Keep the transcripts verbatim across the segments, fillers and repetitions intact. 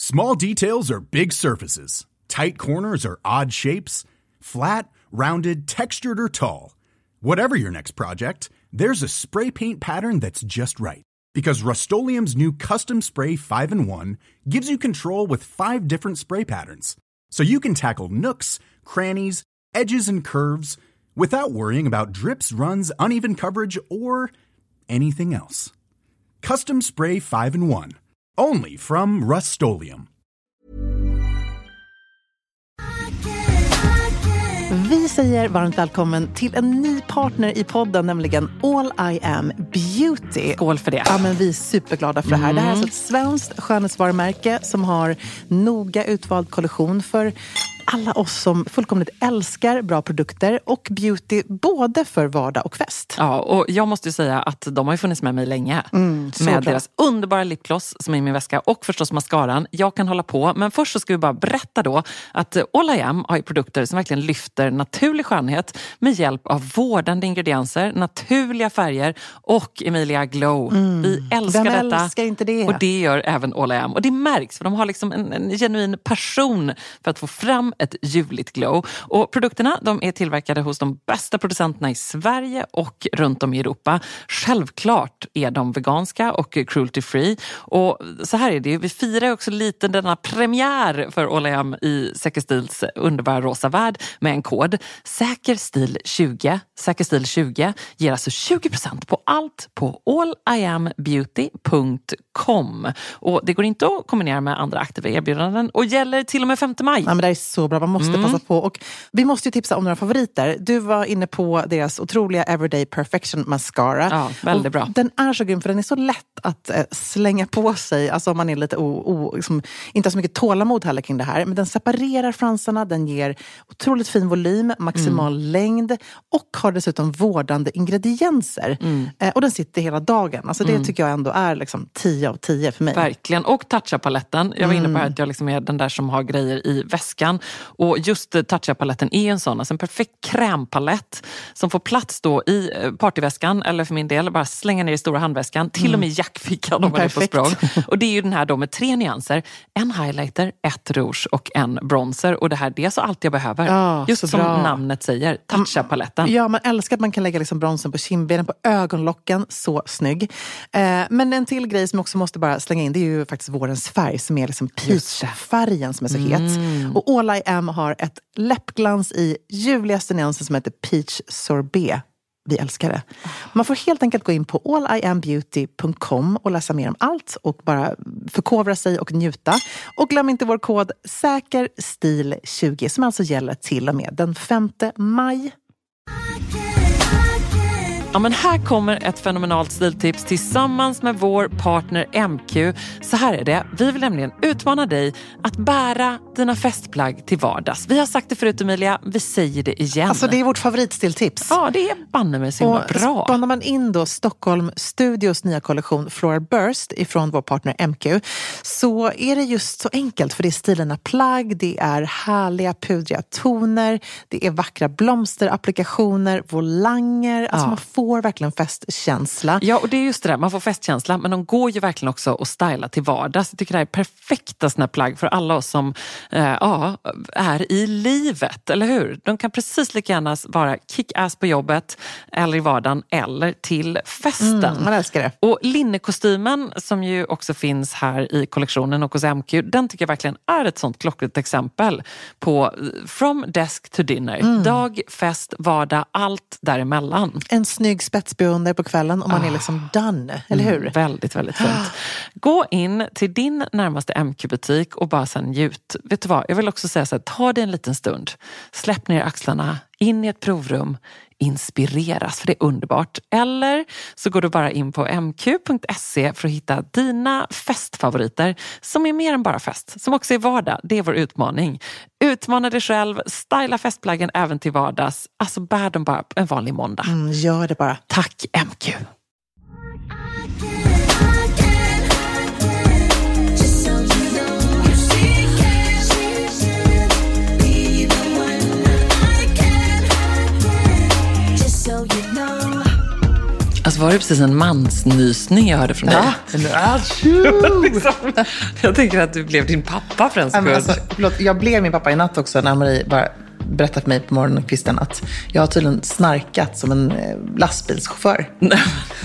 Small details are big surfaces. Tight corners are odd shapes. Flat, rounded, textured, or tall. Whatever your next project, there's a spray paint pattern that's just right. Because Rust-Oleum's new Custom Spray five in one gives you control with five different spray patterns. So you can tackle nooks, crannies, edges, and curves without worrying about drips, runs, uneven coverage, or anything else. Custom Spray five in one. Only from Rust-Oleum. Vi säger varmt välkommen till en ny partner i podden, nämligen All I Am Beauty. Skål för det. Ja, men vi är superglada för det här. Mm. Det här är alltså ett svenskt skönhetsvarumärke som har noga utvald kollektion för alla oss som fullkomligt älskar bra produkter och beauty både för vardag och fest. Ja, och jag måste ju säga att de har ju funnits med mig länge. Mm, med bra. Deras underbara lipgloss som är i min väska och förstås mascaran. Jag kan hålla på, men först så ska vi bara berätta då att All I Am har ju produkter som verkligen lyfter naturlig skönhet med hjälp av vårdande ingredienser, naturliga färger och Emilia Glow. Mm. Vi älskar Vem detta. älskar inte det? Och det gör även All I Am. Och det märks för de har liksom en, en genuin passion för att få fram ett ljuvligt glow. Och produkterna, de är tillverkade hos de bästa producenterna i Sverige och runt om i Europa. Självklart är de veganska och cruelty free. Och så här är det ju, vi firar också lite denna premiär för All I Am i Säker Stils underbara rosa värld med en kod. Säker Stil tjugo. Säker Stil tjugo ger alltså tjugo procent på allt på all i am beauty punkt com. Och det går inte att kombinera med andra aktiva erbjudanden och gäller till och med femte maj. Ja, men det är så bra, man måste mm. passa på. Och vi måste ju tipsa om några favoriter. Du var inne på deras otroliga Everyday Perfection Mascara. Ja, väldigt bra. Och den är så grym för den är så lätt att eh, slänga på sig. Alltså om man är lite o, o, liksom, inte har så mycket tålamod heller kring det här. Men den separerar fransarna, den ger otroligt fin volym, maximal mm. längd och har dessutom vårdande ingredienser. Mm. Eh, och den sitter hela dagen. Alltså det mm. tycker jag ändå är liksom tio av tio för mig. Verkligen. Och toucha-paletten. Jag var inne på att jag liksom är den där som har grejer i väskan. Och just toucha-paletten är en sån, alltså en perfekt krämpalett som får plats då i partyväskan, eller för min del bara slänga ner i stora handväskan, till mm. och med i jackfickan om man är på språng. Och det är ju den här då med tre nyanser, en highlighter, ett rouge och en bronzer. Och det här, det är så allt jag behöver. Ja, just som bra. Namnet säger, toucha-paletten. Ja, man älskar att man kan lägga liksom bronzen på kindbenen, på ögonlocken, så snygg. Eh, men en till grej som också måste bara slänga in, det är ju faktiskt vårens färg som är liksom peach-färgen som är så het. Mm. Och All I Am har ett läppglans i ljuvligaste nyansen som heter Peach Sorbet. Vi älskar det. Man får helt enkelt gå in på all i am beauty punkt com och läsa mer om allt och bara förkovra sig och njuta. Och glöm inte vår kod Säker Stil tjugo som alltså gäller till och med den femte maj. Ja, men här kommer ett fenomenalt stiltips tillsammans med vår partner M Q. Så här är det, vi vill nämligen utmana dig att bära dina festplagg till vardags. Vi har sagt det förut, Emilia, vi säger det igen. Alltså det är vårt favoritstiltips. Ja, det är banne med så himla bra. Spanar man in då Stockholm Studios nya kollektion Floral Burst ifrån vår partner M Q, så är det just så enkelt, för det är stilarna plagg, det är härliga pudriga toner, det är vackra blomsterapplikationer, volanger, alltså ja. Man får får verkligen festkänsla. Ja, och det är just det där, man får festkänsla, men de går ju verkligen också att styla till vardags. Jag tycker det här är perfekta såna plagg för alla oss som eh, ja, är i livet, eller hur? De kan precis lika gärna vara kick-ass på jobbet eller i vardagen eller till festen. Mm, man älskar det. Och linnekostymen som ju också finns här i kollektionen och hos M Q, den tycker jag verkligen är ett sånt klockrent exempel på from desk to dinner. Mm. Dag, fest, vardag, allt däremellan. En snygg spetsbeundar på kvällen och man ah. är liksom done, eller hur? Mm, väldigt, väldigt fint. Gå in till din närmaste M Q-butik och bara sen njut. Vet du vad, jag vill också säga så här, ta dig en liten stund. Släpp ner axlarna, in i ett provrum, inspireras, för det är underbart. Eller så går du bara in på m q punkt se för att hitta dina festfavoriter som är mer än bara fest, som också är vardag. Det är vår utmaning. Utmana dig själv, styla festplaggen även till vardags. Alltså bär dem bara en vanlig måndag. Mm, gör det bara. Tack M Q. Alltså var det precis en mansnysning jag hörde från dig. Ja. liksom, jag tänker att du blev din pappa för en sekund. Men alltså, förlåt, jag blev min pappa i natt också när Marie bara berättade för mig på morgonkvisten att jag har tydligen snarkat som en eh, lastbilschaufför. Nej,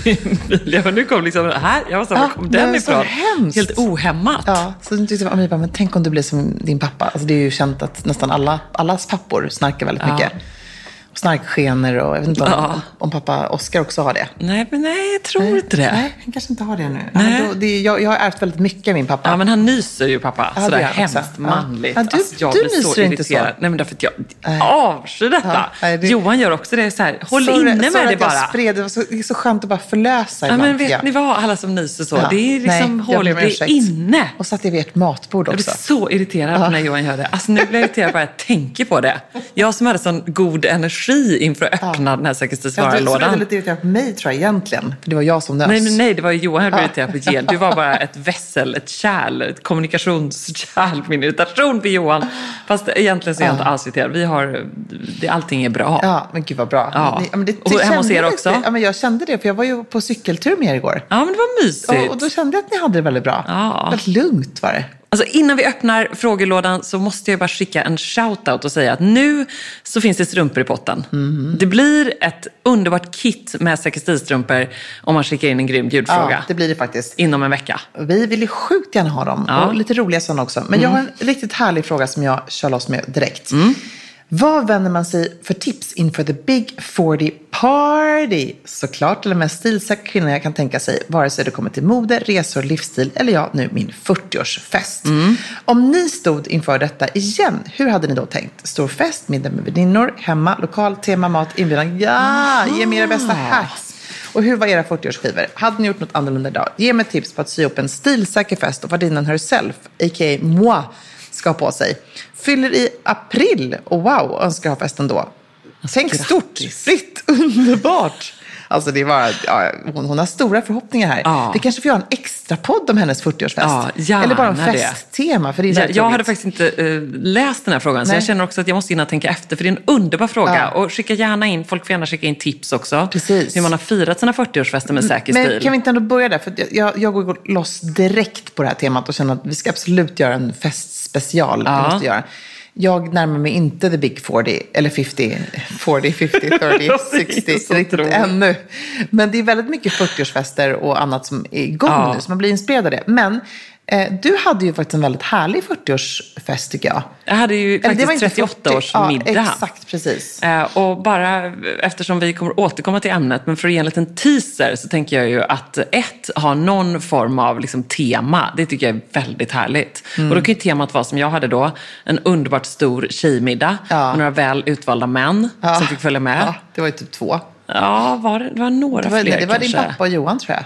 men nu kom liksom här. Jag var så, var kom den ifrån? Helt ohämmat. Ja, så tyckte jag, Marie bara, men tänk om du blev som din pappa. Alltså, det är ju känt att nästan alla, allas pappor snarkar väldigt ja. mycket. Snarkskenor och jag vet inte om, ja. om, om pappa Oscar också har det. Nej, men nej, jag tror nej, inte det. Nej, han kanske inte har det nu. Nej. Då, det, jag, jag har ärvt väldigt mycket av min pappa. Ja, men han nyser ju pappa. Ja, sådär det hemskt också. manligt. Ja, du, alltså, jag du blir så nyser inte irriterad. så. Nej, men därför att jag Nej. avskyr detta. Ja, nej, det... Johan gör också det så här. Håll så, inne med så det att bara. Jag spred, det var så, det är så skönt att bara förlösa ja, ibland. men vet ni vad? Alla som nyser så. Ja. Det är liksom, nej, håll det inne. Och satt vid ert matbord också. Jag blir så irriterad ja. när Johan gör det. Alltså nu blir jag irriterad bara jag tänker på det. Jag som hade sån god energi inför att öppna ja. den här säkerhetsvarulådan. Jag blev lite irriterad på mig tror jag egentligen. För det var jag som nös. Nej, men nej, det var ju Johan jag blev irriterad på Gel. Du var bara ett vässel, ett kärl, ett kommunikationskärl på min irritation för Johan. Fast egentligen så är jag inte alls irriterad. Vi har, det, allting är bra. Ja, men gud vad bra. Ja. Ni, men det, och hemma hos er också? Det, ja, men jag kände det, för jag var ju på cykeltur med er igår. Ja, men det var mysigt. Och, och då kände jag att ni hade det väldigt bra. Ja. Väldigt lugnt var det. Alltså innan vi öppnar frågelådan så måste jag bara skicka en shoutout och säga att nu så finns det strumpor i potten. Mm. Det blir ett underbart kit med säkerhetsstrumpor om man skickar in en grym ljudfråga. Ja, det blir det faktiskt. Inom en vecka. Vi vill ju sjukt gärna ha dem. Ja. Och lite roliga sådana också. Men mm. jag har en riktigt härlig fråga som jag kör loss med direkt. Mm. Vad vänder man sig för tips inför the big fyrtio party? Såklart, eller mest stilsäkra kvinna jag kan tänka sig. Vare sig det kommer till mode, resor, livsstil eller ja, nu min fyrtioårsfest. Mm. Om ni stod inför detta igen, hur hade ni då tänkt? Stor fest, middag med väninnor, hemma, lokal, tema, mat, inbjudan. Ja, ge mig era bästa hacks. Och hur var era fyrtioårsskivor? Hade ni gjort något annorlunda idag? Ge mig tips på att sy upp en stilsäker fest och värdinnan herself, a k a moi, ska på sig. Fyller i april. Och wow, önskar ha festen då. Tänk grattis. Stort, fritt, underbart. Alltså det var, ja, hon, hon har stora förhoppningar här. Ja. Vi kanske får göra en extra podd om hennes fyrtioårsfest. Ja, gärna. Eller bara en festtema. För det är ja, jag hade faktiskt inte uh, läst den här frågan. Nej. Så jag känner också att jag måste hinna tänka efter. För det är en underbar fråga. Ja. Och skicka gärna in, folk får gärna skicka in tips också. Precis. Hur man har firat sina fyrtioårsfester med säker Men stil. Kan vi inte ändå börja där? För jag, jag går loss direkt på det här temat och känner att vi ska absolut göra en festspecial. Ja. Vi måste göra. Jag närmar mig inte the big fyrtio, eller femtio, fyrtio, femtio, trettio, sextio, riktigt ännu. Men det är väldigt mycket fyrtioårsfester och annat som är igång ja. nu, så man blir inspirerad av det. Men eh, du hade ju faktiskt en väldigt härlig fyrtioårsfest tycker jag. Jag hade ju faktiskt trettioåtta-årsmiddag. Ja, exakt, precis. Eh, och bara eftersom vi kommer återkomma till ämnet, men för att ge en liten teaser så tänker jag ju att ett, ha någon form av liksom, tema. Det tycker jag är väldigt härligt. Mm. Och då kan ju temat vara som jag hade då, en underbart stor tjejmiddag ja. och några väl utvalda män ja. som fick följa med. Ja, det var ju typ två. Ja, var det, det var några det var, fler Det var kanske. din pappa och Johan tror jag.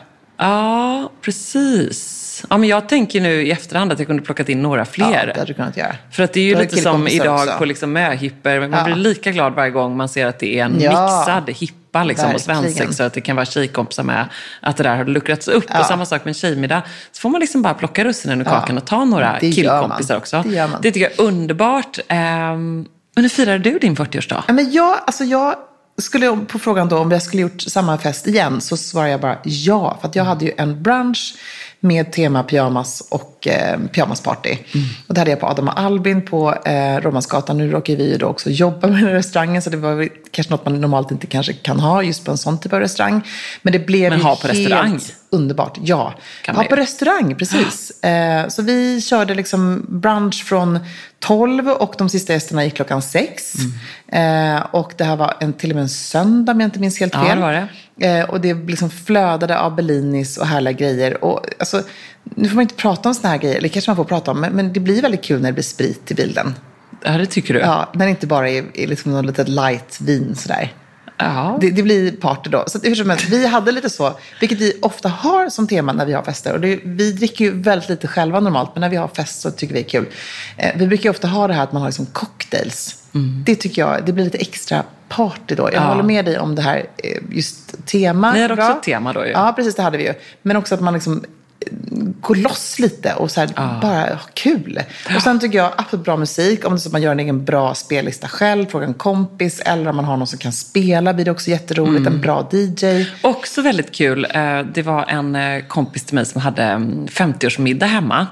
Ja, precis. Ja, men jag tänker nu i efterhand att jag kunde plockat in några fler. Ja, det hade du kunnat göra. För att det är ju lite som idag också. På liksom möhipper. Man ja. blir lika glad varje gång man ser att det är en ja. mixad hippa liksom, och svensex. Så att det kan vara tjejkompisar med. Att det där har luckrats upp. Ja. Och samma sak med en tjejmiddag. Så får man liksom bara plocka russinen ur kakan ja. och ta några det killkompisar också. Det, det tycker jag är underbart. Um, men hur firar du din fyrtioårsdag? Ja, men jag, alltså jag... Skulle på frågan då om jag skulle gjort samma fest igen så svarar jag bara ja. För att jag hade ju en brunch med tema pyjamas och eh, pyjamasparty. Mm. Och det hade jag på Adam och Albin på eh, Romansgatan. Nu råkar vi ju då också jobba med den restaurangen så det var kanske något man normalt inte kanske kan ha just på en sån typ av restaurang. Men det blev Men ju ha på helt restaurang. Underbart, ja. Kan ha på restaurang, precis. Ja. Eh, så vi körde liksom brunch från tolv och de sista gästerna gick klockan sex. Mm. Eh, och det här var en, till och med en söndag om jag inte minns helt fel. Ja, det var det. Eh, och det liksom flödade av Bellinis och härliga grejer. Och alltså, nu får man inte prata om såna här grejer, eller kanske man får prata om, men, men det blir väldigt kul när det blir sprit i bilden. Ja, det tycker du. Ja, när det inte bara är, är liksom något litet light vin sådär. Ja. Det, det blir party då. Så hur som helst, vi hade lite så, vilket vi ofta har som tema när vi har fester. Och det, vi dricker ju väldigt lite själva normalt, men när vi har fest så tycker vi är kul. Eh, vi brukar ju ofta ha det här att man har liksom cocktails. Mm. Det tycker jag, det blir lite extra party då. Jag ja. håller med dig om det här, just tema. Ni hade också ett tema då ju. Ja, precis, det hade vi ju. Men också att man liksom gå loss lite och så här, ah. bara ha kul. Och sen tycker jag absolut bra musik. Om det är så att man gör en egen bra spellista själv, fråga en kompis, eller om man har någon som kan spela, blir det också jätteroligt. Mm. En bra D J. Också väldigt kul. Det var en kompis till mig som hade femtioårsmiddag hemma.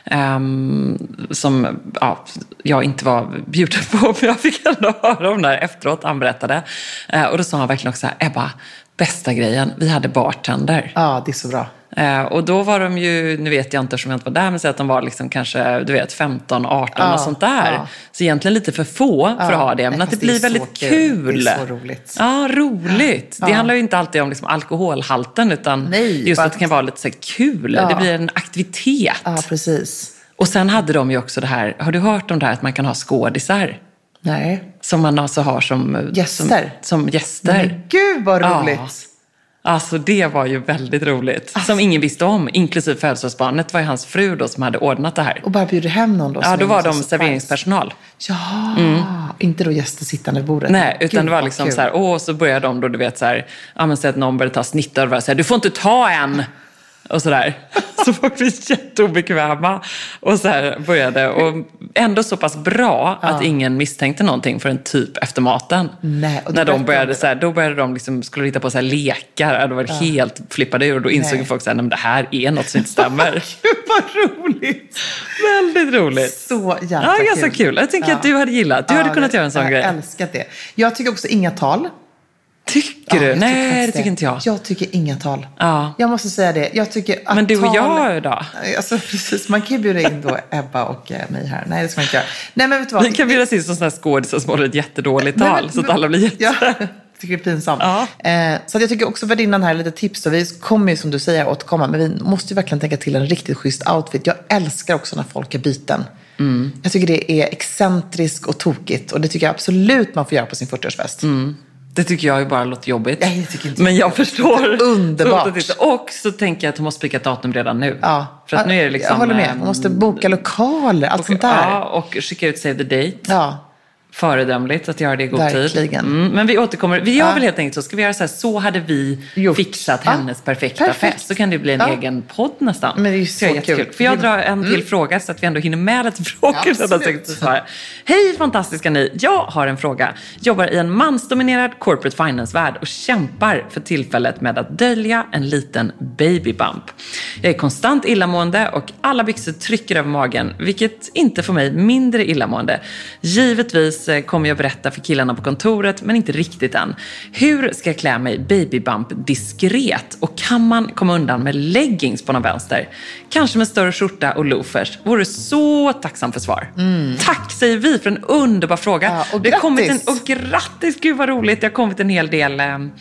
Som ja, jag inte var bjuden på, men jag fick ändå höra om det här efteråt. Han berättade. Och då sa han verkligen också så här, Ebba, bästa grejen, vi hade bartender. Ja, det är så bra. Eh, och då var de ju, nu vet jag inte som jag inte var där, men så att de var liksom kanske, du vet, femton, arton ja, och sånt där. Ja. Så egentligen lite för få ja, för att ha det, men nej, att det blir det väldigt kul. kul. Det är så roligt. Ja, roligt. Ja. Det handlar ju inte alltid om liksom alkoholhalten, utan nej, just att det kan vara lite så kul. Ja. Det blir en aktivitet. Ja, precis. Och sen hade de ju också det här, har du hört om det här att man kan ha skådisar? Nej. Som man alltså har som gäster. Som, som gäster. Men gud vad roligt. Ja. Alltså det var ju väldigt roligt. Alltså. Som ingen visste om, inklusive födelsedagsbarnet var ju hans fru då som hade ordnat det här. Och bara bjuder hem någon då? Ja, då var de serveringspersonal. Ja, mm. inte då gäster sittande vid bordet. Nej, utan gud, det var liksom kul. Så här, åh, så började de då, du vet så här, ja men så att någon började ta snittar och så här, du får inte ta en! Och sådär. Så folk blev jätteobekväma. Och så här började. Och ändå så pass bra ja. Att ingen misstänkte någonting för en typ efter maten. Nej, och när de började så här, då började de liksom, skulle hitta på så här lekar. Då var det ja. Helt flippade ur. Och då insåg nej. Folk så här, men det här är något som inte stämmer. Gud vad roligt. Väldigt roligt. Så jävla ja, kul. ganska kul. Jag tänker ja. Att du hade gillat. Du ja, hade kunnat göra en sån jag grej. Jag älskat det. Jag tycker också inga tal. Tycker du? Ja, nej, tycker det tycker det. inte jag. Jag tycker inga tal. Ja. Jag måste säga det. Jag tycker att men du och tal... jag då? Alltså, precis. Man kan ju bjuda in då Ebba och eh, mig här. Nej, det ska man inte göra. Nej, men vet du vad? Vi kan bjuda in som sådana här skådisar som håller ett jättedåligt tal. Men, så att alla blir jätte... Ja, jag tycker det är pinsamt. Ja. Eh, så jag tycker också värdinnan här lite tips. Och vi kommer ju som du säger återkomma. Men vi måste ju verkligen tänka till en riktigt schysst outfit. Jag älskar också när folk är byten. Mm. Jag tycker det är excentriskt och tokigt. Och det tycker jag absolut man får göra på sin fyrtioårsfest. Mm. Det tycker jag ju bara låter jobbigt. Nej, jag tycker inte. Men jag förstår. Underbart. Så, och så tänker jag att hon måste spika ett datum redan nu. Ja. För att nu är det liksom... Jag håller med. Man måste boka lokaler, allt och, sånt där. Ja, och skicka ut save the date. Ja. Föredömligt att göra det i god verkligen. Tid. Mm, men vi återkommer. Vi gör ja. Väl helt enkelt så. Ska vi göra så här, så hade vi gjort. Fixat ja. Hennes perfekta perfekt. Fest. Så kan det bli en ja. Egen podd nästan. Men det är ju så, så kul. För jag drar en till mm. fråga så att vi ändå hinner med lite frågor. Ja, hej fantastiska ni. Jag har en fråga. Jobbar i en mansdominerad corporate finance-värld och kämpar för tillfället med att dölja en liten babybump. Jag är konstant illamående och alla byxor trycker över magen, vilket inte får mig mindre illamående. Givetvis kommer jag berätta för killarna på kontoret, men inte riktigt än. Hur ska jag klä mig babybump diskret? Och kan man komma undan med leggings på någon vänster? Kanske med större skjorta och loafers. Vore så tacksam för svar. Mm. Tack säger vi för en underbar fråga. Ja, och det grattis! Kommit en, och grattis, gud vad roligt. Det har kommit en hel del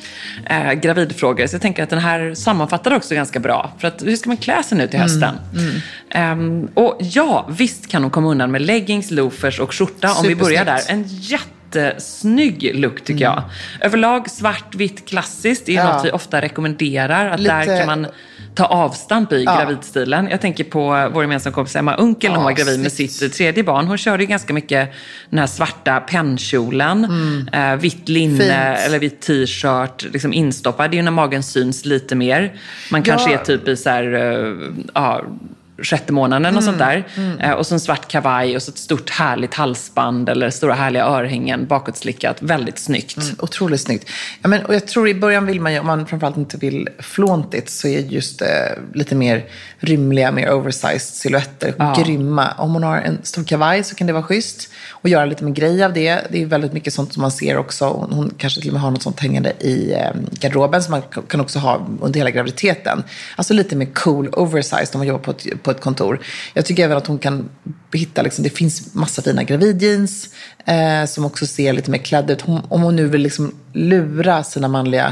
äh, gravidfrågor. Så jag tänker att den här sammanfattar också ganska bra. För att hur ska man klä sig nu till hösten? Mm. Mm. Um, och ja, visst kan hon komma undan med leggings, loafers och skjorta om vi börjar där. En jättesnygg look tycker mm. jag. Överlag svart, vitt, klassiskt. Det är ja. Något vi ofta rekommenderar. Att lite... där kan man ta avstamp i ja. Gravidstilen. Jag tänker på vår gemensamma kompis Emma Unkel. Ja, hon var gravid med sitt tredje barn. Hon körde ju ganska mycket den här svarta pennkjolen. Mm. Eh, vitt linne fint. Eller vitt t-shirt. Liksom instoppad. Det är ju när magen syns lite mer. Man kanske ja. Är typ i så här... Uh, ja, sjätte månaden och mm, sånt där. Mm. Eh, och så en svart kavaj och så ett stort härligt halsband eller stora härliga örhängen bakåtslickat. Väldigt snyggt. Mm, otroligt snyggt. Ja, men, och jag tror i början vill man ju, om man framförallt inte vill flåntigt, så är just eh, lite mer rymliga, mer oversized silhuetter ja. Grymma. Om hon har en stor kavaj så kan det vara schysst. Och göra lite med grej av det. Det är väldigt mycket sånt som man ser också. Hon kanske till och med har något sånt hängande i eh, garderoben som man kan också ha under hela graviditeten. Alltså lite mer cool, oversized om man jobbar på ett, på ett kontor. Jag tycker även att hon kan hitta, liksom, det finns massa fina gravidjeans eh, som också ser lite mer klädd ut. Hon, om hon nu vill liksom lura sina manliga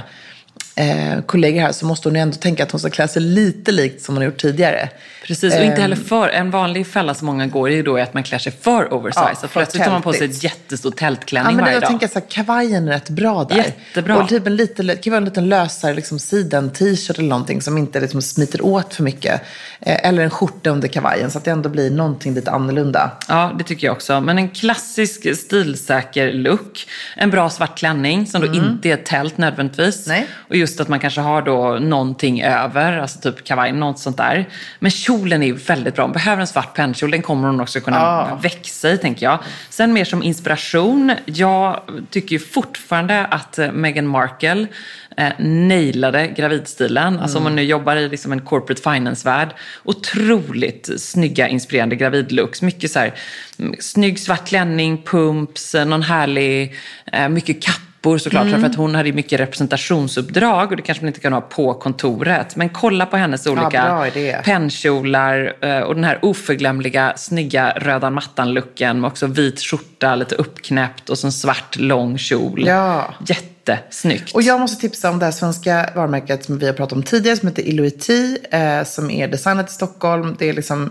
eh, kollegor här, så måste hon ju ändå tänka att hon ska klä sig lite likt som hon har gjort tidigare. Precis, och inte heller för, en vanlig fälla som många går är ju då att man klär sig för oversize. Ja, för plötsligt tar man på sig ett jättestort tältklänning ja, men varje jag dag. Jag tänker att kavajen är rätt bra där. Jättebra. Och typ en lite, det kan vara en liten lösare liksom, siden t-shirt eller någonting som inte liksom, smiter åt för mycket. Eh, eller en skjorta under kavajen så att det ändå blir någonting lite annorlunda. Ja, det tycker jag också. Men en klassisk stilsäker look. En bra svart klänning som då mm. inte är tält nödvändigtvis. Nej. Och just att man kanske har då någonting över, alltså typ kavaj, något sånt där. Men kjolen är ju väldigt bra. Hon behöver en svart pennkjol, den kommer hon också kunna ah. växa i, tänker jag. Sen mer som inspiration, jag tycker ju fortfarande att Meghan Markle eh, nailade gravidstilen. Mm. Alltså om man nu jobbar i liksom en corporate finance-värld. Otroligt snygga, inspirerande gravidlooks. Mycket så här, snygg svart klänning, pumps, någon härlig, eh, mycket kappor såklart. Mm. För att hon hade mycket representationsuppdrag och det kanske man inte kan ha på kontoret. Men kolla på hennes olika ja, pennkjolar eh, och den här oförglömliga, snygga röda mattan-looken med också vit skjorta, lite uppknäppt och så en svart lång kjol. Ja. Jättesnyggt. Och jag måste tipsa om det här svenska varumärket som vi har pratat om tidigare som heter Ilouti, eh, som är designat i Stockholm. Det är liksom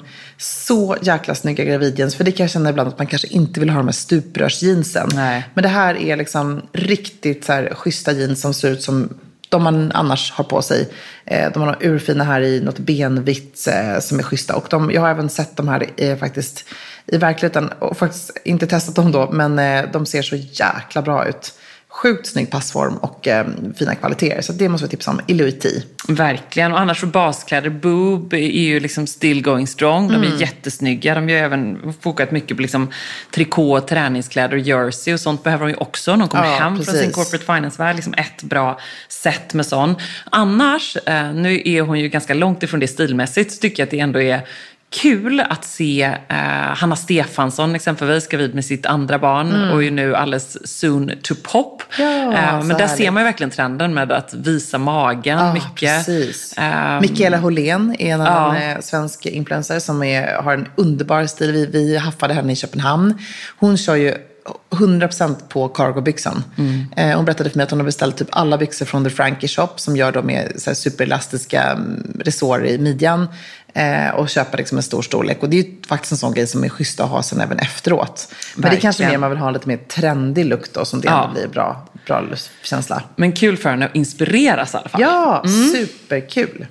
så jäkla snygga gravidjeans. För det kan jag känna ibland att man kanske inte vill ha de här stuprörsjeansen. Nej. Men det här är liksom riktigt så här schyssta jeans som ser ut som de man annars har på sig. Eh, de har urfina här i något benvitt eh, som är schyssta. Och de, jag har även sett de här eh, faktiskt i verkligheten och faktiskt inte testat dem då. Men eh, de ser så jäkla bra ut. Sjukt snygg passform och eh, fina kvaliteter. Så det måste vi tipsa om. Ilouti. Verkligen. Och annars för baskläder, Boob är ju liksom still going strong. De är mm. jättesnygga. De har ju även fokat mycket på liksom trikå, träningskläder och jersey och sånt behöver de ju också. När de kommer ja, hem precis. Från sin corporate finance-värld. Liksom ett bra sätt med sån. Annars, eh, nu är hon ju ganska långt ifrån det stilmässigt, så tycker jag att det ändå är kul att se eh, Hanna Stefansson exempelvis gravid med sitt andra barn mm. och är nu alldeles soon to pop. Ja, eh, men där härligt. Ser man ju verkligen trenden med att visa magen ah, mycket. Precis. Eh, Mikaela Hållén är en annan ja. svensk influencer som är, har en underbar stil. Vi, vi haffade henne i Köpenhamn. Hon kör ju hundra procent på cargo-byxan. Mm. Eh, hon berättade för mig att hon har beställt typ alla byxor från The Frankie Shop som gör dem med så här superelastiska resår i midjan eh, och köper liksom en stor storlek. Och det är ju faktiskt en sån grej som är schysst att ha sen även efteråt. Verkligen. Men det är kanske mer man vill ha en lite mer trendig look då som det ja. ändå blir bra, bra känsla. Men kul för henne att inspireras i alla fall. Ja, mm. superkul.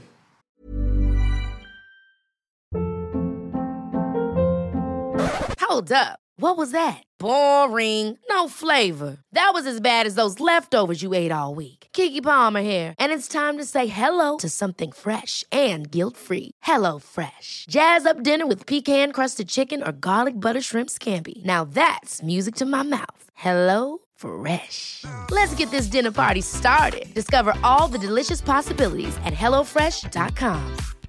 Hold up. What was that? Boring. No flavor. That was as bad as those leftovers you ate all week. Keke Palmer here. And it's time to say hello to something fresh and guilt-free. Hello Fresh. Jazz up dinner with pecan-crusted chicken or garlic butter shrimp scampi. Now that's music to my mouth. Hello Fresh. Let's get this dinner party started. Discover all the delicious possibilities at hello fresh dot com.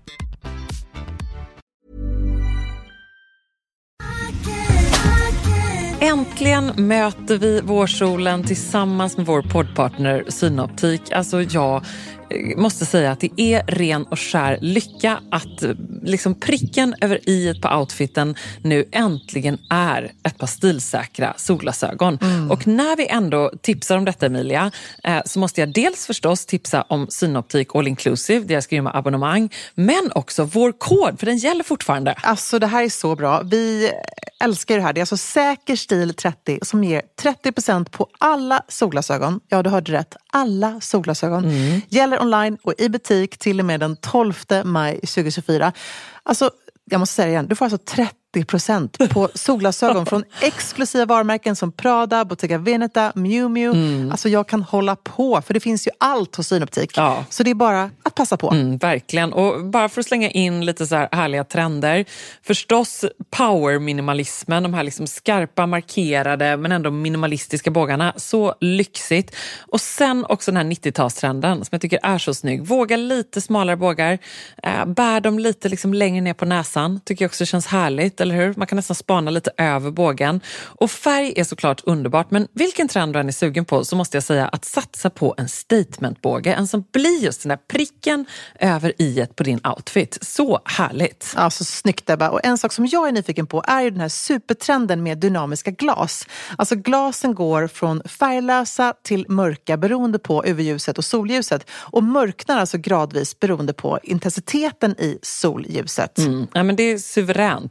Äntligen möter vi vårsolen tillsammans med vår poddpartner Synoptik. Alltså jag måste säga att det är ren och skär lycka att liksom pricken över i på outfiten nu äntligen är ett par stilsäkra solglasögon. Mm. Och när vi ändå tipsar om detta, Emilia, eh, så måste jag dels förstås tipsa om Synoptik All Inclusive, deras grymma abonnemang, men också vår kod, för den gäller fortfarande. Alltså det här är så bra. Vi älskar det här. Det är alltså Säker stil trettio som ger trettio procent på alla solglasögon. Ja, du hörde rätt. Alla solglasögon. Mm. Gäller online och i butik till och med den tolfte maj tjugohundratjugofyra. Alltså, jag måste säga det igen. Du får alltså trettio procent på solglasögon från exklusiva varumärken som Prada, Bottega Veneta, Miu Miu. Mm. Alltså jag kan hålla på, för det finns ju allt hos Synoptik. Ja. Så det är bara att passa på. Mm, verkligen. Och bara för att slänga in lite så här härliga trender. Förstås power-minimalismen, de här liksom skarpa, markerade men ändå minimalistiska bågarna. Så lyxigt. Och sen också den här nittiotalstrenden som jag tycker är så snygg. Våga lite smalare bågar. Äh, bär dem lite liksom längre ner på näsan. Tycker jag också känns härligt. Eller hur? Man kan nästan spana lite över bågen. Och färg är såklart underbart, men vilken trend du än är sugen på så måste jag säga att satsa på en statementbåge. En som blir just den där pricken över iet på din outfit. Så härligt. Ja, så snyggt Ebba. Och en sak som jag är nyfiken på är ju den här supertrenden med dynamiska glas. Alltså glasen går från färglösa till mörka beroende på U V-ljuset och solljuset. Och mörknar alltså gradvis beroende på intensiteten i solljuset. Mm. Ja, men det är suveränt. Och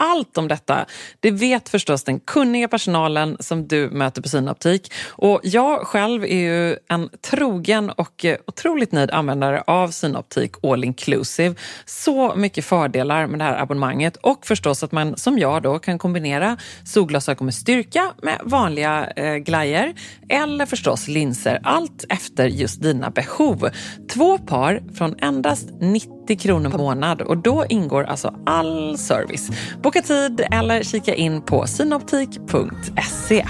allt om detta, det vet förstås den kunniga personalen som du möter på Synoptik. Och jag själv är ju en trogen och otroligt nöjd användare av Synoptik All Inclusive. Så mycket fördelar med det här abonnemanget, och förstås att man som jag då kan kombinera solglasögon med styrka med vanliga eh, glajer eller förstås linser, allt efter just dina behov. Två par från endast nittio kronor per månad, och då ingår alltså all service. Boka tid eller kika in på synoptik punkt se.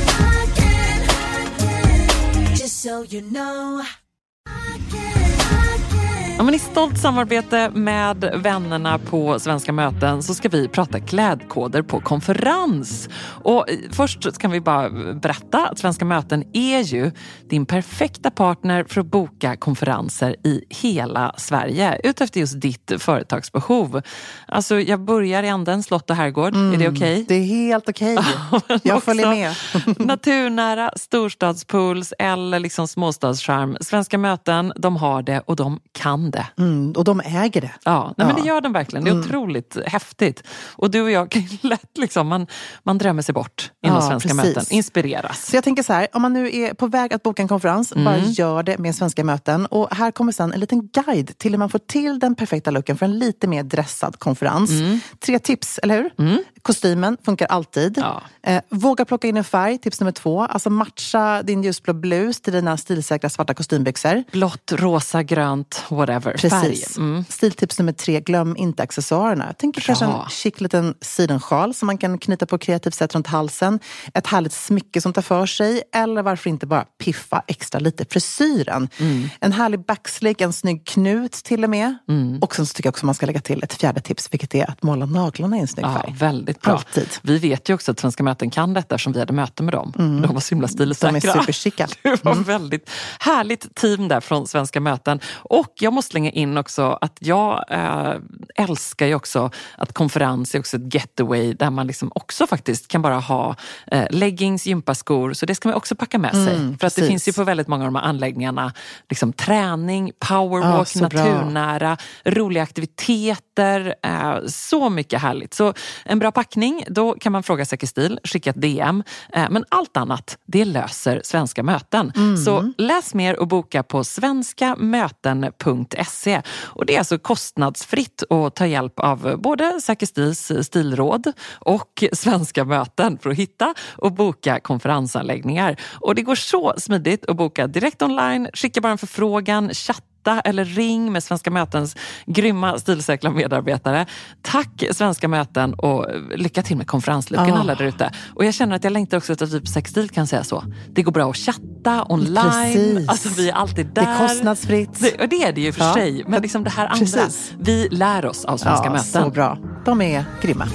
Ja, men i stolt samarbete med vännerna på Svenska möten så ska vi prata klädkoder på konferens. Och först kan vi bara berätta att Svenska möten är ju din perfekta partner för att boka konferenser i hela Sverige utefter just ditt företagsbehov. Alltså jag börjar i anden slott och herrgård. Mm, är det okej? Okay? Det är helt okej. Okay. Jag följer med. Naturnära, storstadspools eller liksom småstadscharm. Svenska möten, de har det och de kan det. Mm, och de äger det. Ja, nej, ja. Men det gör de verkligen. Det är mm. otroligt häftigt. Och du och jag kan lätt liksom, man, man drömmer sig bort inom ja, Svenska precis. möten. Inspireras. Så jag tänker så här, om man nu är på väg att boka en konferens, mm. bara gör det med Svenska möten. Och här kommer sedan en liten guide till hur man får till den perfekta looken för en lite mer dressad konferens. Mm. Tre tips, eller hur? Mm. Kostymen funkar alltid. Ja. Eh, våga plocka in en färg, tips nummer två. Alltså matcha din ljusblå blus till dina stilsäkra svarta kostymbyxor. Blått, rosa, grönt, whatever. Precis. Mm. Stiltips nummer tre, glöm inte accessoarerna. Jag tänker kanske en chic liten sidensjal som man kan knyta på kreativt sätt runt halsen. Ett härligt smycke som tar för sig. Eller varför inte bara piffa extra lite frisyren. Mm. En härlig backslick, en snygg knut till och med. Mm. Och sen så tycker jag också man ska lägga till ett fjärde tips, vilket är att måla naglarna i en snygg färg. Ja, väldigt bra. Alltid. Vi vet ju också att Svenska möten kan detta som vi hade möte med dem. Mm. De var så himla stilsäkra. De är superchicka. Det var mm. väldigt härligt team där från Svenska möten. Och jag måste slänga in också att jag äh, älskar ju också att konferens är också ett getaway där man liksom också faktiskt kan bara ha äh, leggings, gympaskor, så det ska man också packa med sig. Mm, för att det finns ju på väldigt många av de här anläggningarna liksom träning, powerwalk, ja, naturnära, bra. Roliga aktiviteter, äh, så mycket härligt. Så en bra packning, då kan man fråga Säker Stil, skicka ett D M. Äh, men allt annat, det löser Svenska möten. Mm. Så läs mer och boka på svenska möten punkt se. Och det är alltså kostnadsfritt att ta hjälp av både Säker Stils stilråd och Svenska möten för att hitta och boka konferensanläggningar. Och det går så smidigt att boka direkt online, skicka bara en förfrågan, chatta eller ring med Svenska mötens grymma stilsäkra medarbetare. Tack Svenska möten och lycka till med konferenslucken oh. alla där ute. Och jag känner att jag längtar också att typ Säker Stil kan säga så. Det går bra att chatta online. Precis. Alltså vi är alltid där. Det är kostnadsfritt. Det, och det är det ju för ja. sig. Men liksom det här andra. Precis. Vi lär oss av Svenska ja, möten. Så bra. De är grymma.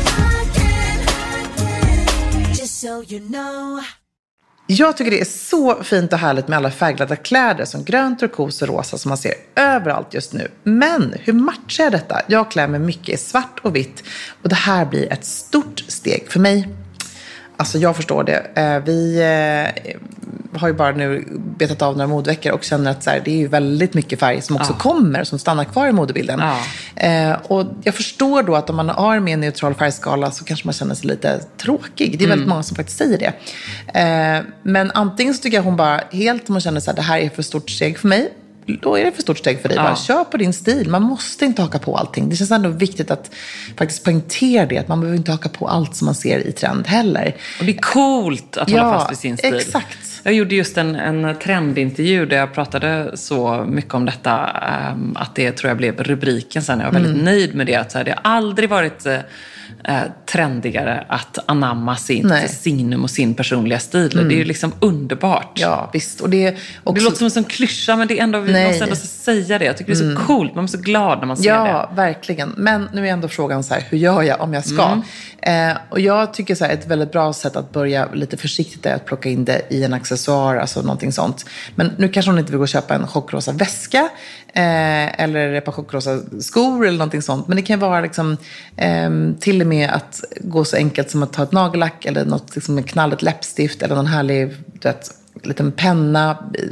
Jag tycker det är så fint och härligt med alla färgglada kläder som grönt, turkos och rosa som man ser överallt just nu. Men hur matchar jag detta? Jag klär mig mycket i svart och vitt och det här blir ett stort steg för mig. Alltså jag förstår det. Vi har ju bara nu betat av några modveckor och känner att så här, det är ju väldigt mycket färg som också ja. kommer, som stannar kvar i modebilden. Ja. Och jag förstår då att om man har en mer neutral färgskala så kanske man känner sig lite tråkig. Det är väldigt mm. många som faktiskt säger det. Men antingen så tycker jag hon bara helt, om man känner så här, det här är för stort steg för mig. Då är det för stort steg för dig. Ja. Bara kör på din stil. Man måste inte haka på allting. Det känns ändå viktigt att faktiskt poängtera det. Att man behöver inte haka på allt som man ser i trend heller. Och det är coolt att hålla ja, fast vid sin stil. Exakt. Jag gjorde just en, en trendintervju där jag pratade så mycket om detta. Um, att det tror jag blev rubriken sen. Jag var väldigt mm. nöjd med det. Att så här, det har aldrig varit... Uh, Eh, trendigare att anamma sin signum och sin personliga stil. Mm. Det är ju liksom underbart. Ja, visst. Och det, också... det låter som en sån klyscha, men det är ändå, vi måste ändå säga det. Jag tycker mm. det är så coolt, man blir så glad när man ser ja, det. Ja, verkligen. Men nu är ändå frågan så här, hur gör jag om jag ska? Mm. Eh, och jag tycker så här, ett väldigt bra sätt att börja lite försiktigt är att plocka in det i en accessoar, alltså någonting sånt. Men nu kanske hon inte vill gå och köpa en chockrosa väska eh, eller ett par chockrosa skor eller någonting sånt. Men det kan vara liksom eh, till och med att gå så enkelt som att ta ett nagellack eller något liksom, med knalligt läppstift eller någon härlig, du vet, liten penna.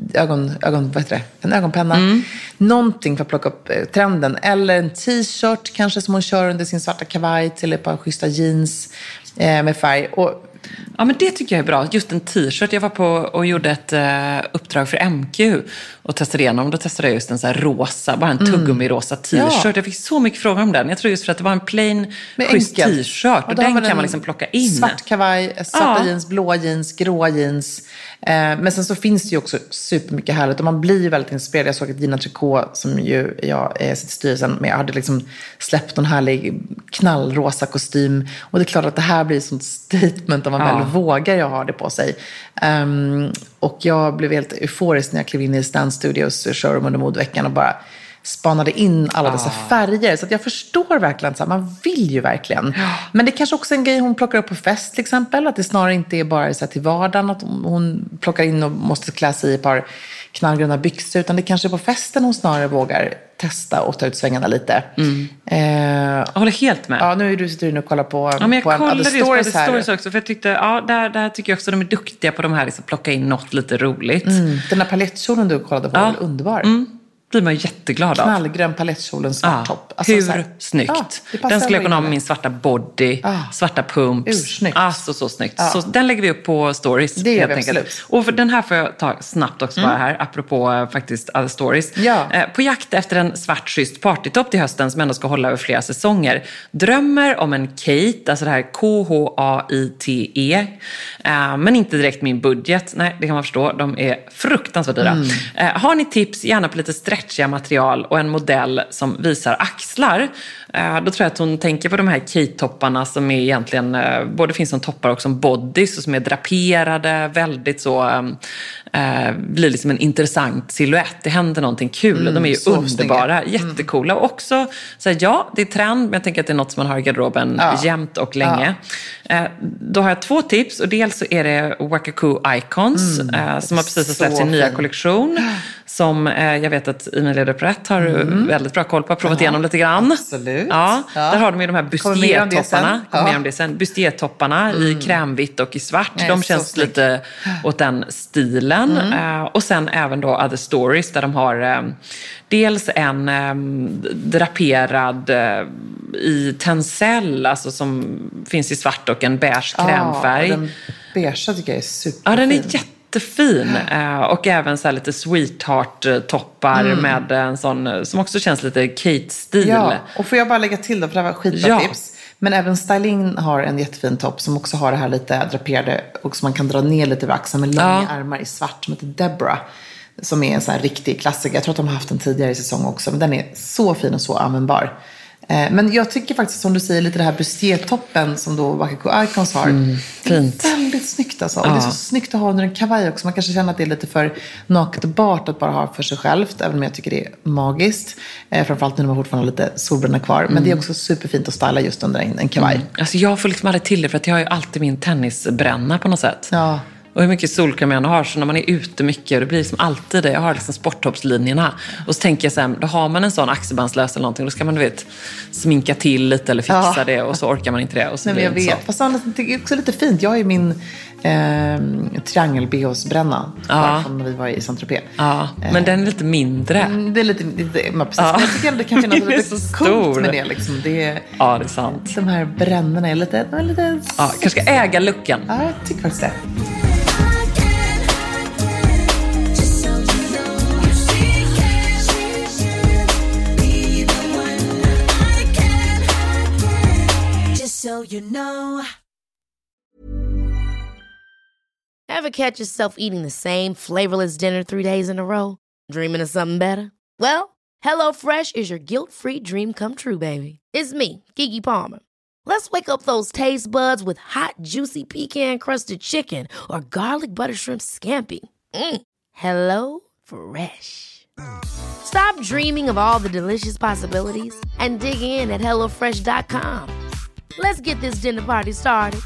ögon, ögon, vad heter det? En ögonpenna. Mm. Någonting för att plocka upp eh, trenden. Eller en t-shirt kanske som hon kör under sin svarta kavaj till ett par schyssta jeans eh, med färg. Och ja, men det tycker jag är bra. Just en t-shirt. Jag var på och gjorde ett uh, uppdrag för M Q och testade igenom. Då testade jag just en så här rosa, bara en tuggummi-rosa t-shirt. Ja. Jag fick så mycket frågor om den. Jag tror just för att det var en plain, schysst t-shirt. Och, och den kan man liksom plocka in. Svart kavaj, svarta ja. jeans, blå jeans, grå jeans. Eh, men sen så finns det ju också supermycket härligt. Och man blir ju väldigt inspirerad. Jag såg att Gina Tricot, som ju jag eh, sitter i styrelsen med, hade liksom släppt en härlig knallrosa kostym. Och det är klart att det här blir ett sånt statement om man ja. väl vågar jag ha det på sig. Um, och jag blev helt euforisk när jag klev in i Stan Studios showroom under modeveckan och bara spanade in alla dessa ah. färger. Så att jag förstår verkligen att man vill ju verkligen. Ja. Men det är kanske också en grej hon plockar upp på fest till exempel. Att det snarare inte är bara så här till vardagen att hon plockar in och måste klä sig i ett par knallgröna byxor. Utan det kanske är på festen hon snarare vågar testa och ta ut svängarna lite. Mm. Eh, jag håller helt med. Ja, nu är du sitter du och kollar på, ja, men jag på en Other Stories här. Stories också, för jag tyckte, ja, där, där tycker jag också de är duktiga på de här, liksom, plocka in något lite roligt. Mm. Den här palettkjolen du kollade på ja. var underbar. Mm. Blir man jätteglad av. Knallgrön palettkjolen, svart ah, topp. Alltså, hur här, snyggt. Ah, den skulle jag kunna ha med min svarta body, ah, svarta pumps. Ursnyggt. Alltså så snyggt. Ah. Så den lägger vi upp på stories. Det gör vi absolut. Och för den här får jag ta snabbt också mm. bara här, apropå uh, faktiskt Other Stories. Ja. Uh, på jakt efter en svart schysst partytopp till hösten som ändå ska hålla över flera säsonger. Drömmer om en Kate, alltså det här K H A I T E. Uh, men inte direkt min budget. Nej, det kan man förstå. De är fruktansvärt dyra. Mm. Uh, har ni tips, gärna på lite stretchiga material och en modell som visar axlar. Då tror jag att hon tänker på de här Kate-topparna som är egentligen, både finns som toppar och som bodies och som är draperade, väldigt så, äh, blir liksom en intressant silhuett. Det händer någonting kul och mm, de är ju underbara, snygga. Jättecoola. Och också, så här, ja, det är trend, men jag tänker att det är något som man har i garderoben ja. jämt och länge. Ja. Då har jag två tips och dels så är det Wakaku Icons mm, som har precis släppt sin nya kollektion. Som eh, jag vet att Emilia Dupret har mm. väldigt bra koll på, provat igenom lite grann. Absolut. Ja, ja. Där har de ju de här bustier-topparna. Ja. Mer om det sen. Bustier-topparna mm. i krämvitt och i svart. Nej, de känns lite åt den stilen. Mm. Uh, och sen även då Other Stories där de har um, dels en um, draperad uh, i tencel, alltså som finns i svart och en beige krämfärg. Ja, den beige tycker jag är superfin. Ja, den är jätte jättefin. Uh, och även så här lite sweetheart-toppar mm. med en sån som också känns lite Kate-stil. Ja, och får jag bara lägga till då, för det var skitbra ja. tips. Men även Styling har en jättefin topp som också har det här lite draperade och som man kan dra ner lite över axeln med långa ja. ärmar i svart som heter Deborah. Som är en sån här riktig klassiker. Jag tror att de har haft den tidigare i säsong också. Men den är så fin och så användbar. Men jag tycker faktiskt, som du säger, lite det här bustier-toppen som då Wakaku Icons har. Mm, fint. Det är väldigt snyggt alltså. Ja. Och det är så snyggt att ha under en kavaj också. Man kanske känner att det är lite för naket och bart att bara ha för sig självt. Även om jag tycker det är magiskt. Eh, framförallt nu när man fortfarande har lite solbränna kvar. Men mm. det är också superfint att styla just under en, en kavaj. Mm. Alltså jag får liksom aldrig till det för att jag har ju alltid min tennisbränna på något sätt. Ja. Och hur mycket solkräm jag har, så när man är ute mycket, det blir liksom alltid det. Jag har liksom sporttoppslinjerna. Och så tänker jag så här, då har man en sån axelbandslös eller någonting, då ska man, du vet, sminka till lite eller fixa ja. det, och så orkar man inte det. Och så Nej, men jag vet. Så. Fast annars, det är också lite fint. Jag är min eh, triangel-B H-bränna ja. från när vi var i Saint-Tropez. Ja, men eh, den är lite mindre. Det är lite, lite men precis. Ja. Men jag tycker ändå det kan finnas lite coolt med det. Liksom. Det är, ja, det är sant. De här brännorna är lite... De är lite ja, kanske ska äga looken. Ja, jag tycker faktiskt det. So you know. Ever catch yourself eating the same flavorless dinner three days in a row? Dreaming of something better? Well, HelloFresh is your guilt-free dream come true, baby. It's me, Keke Palmer. Let's wake up those taste buds with hot, juicy pecan-crusted chicken or garlic butter shrimp scampi. Mm. Hello Fresh. Stop dreaming of all the delicious possibilities and dig in at hello fresh dot com. Let's get this dinner party started.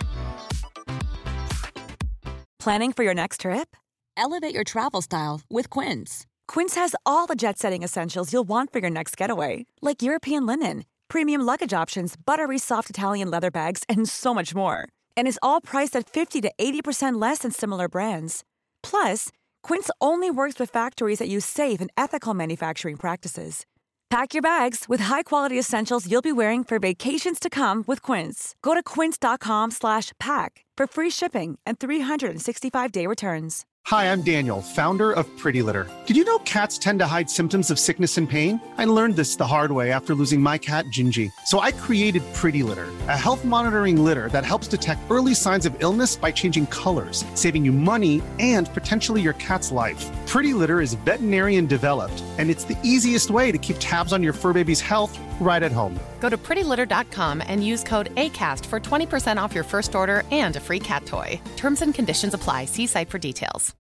Planning for your next trip? Elevate your travel style with Quince. Quince has all the jet-setting essentials you'll want for your next getaway, like European linen, premium luggage options, buttery soft Italian leather bags, and so much more. And is all priced at fifty to eighty percent less than similar brands. Plus, Quince only works with factories that use safe and ethical manufacturing practices. Pack your bags with high-quality essentials you'll be wearing for vacations to come with Quince. Go to quince.com slash pack for free shipping and three sixty-five day returns. Hi, I'm Daniel, founder of Pretty Litter. Did you know cats tend to hide symptoms of sickness and pain? I learned this the hard way after losing my cat, Gingy. So I created Pretty Litter, a health monitoring litter that helps detect early signs of illness by changing colors, saving you money and potentially your cat's life. Pretty Litter is veterinarian developed, and it's the easiest way to keep tabs on your fur baby's health right at home. Go to pretty litter dot com and use code ACAST for twenty percent off your first order and a free cat toy. Terms and conditions apply. See site for details.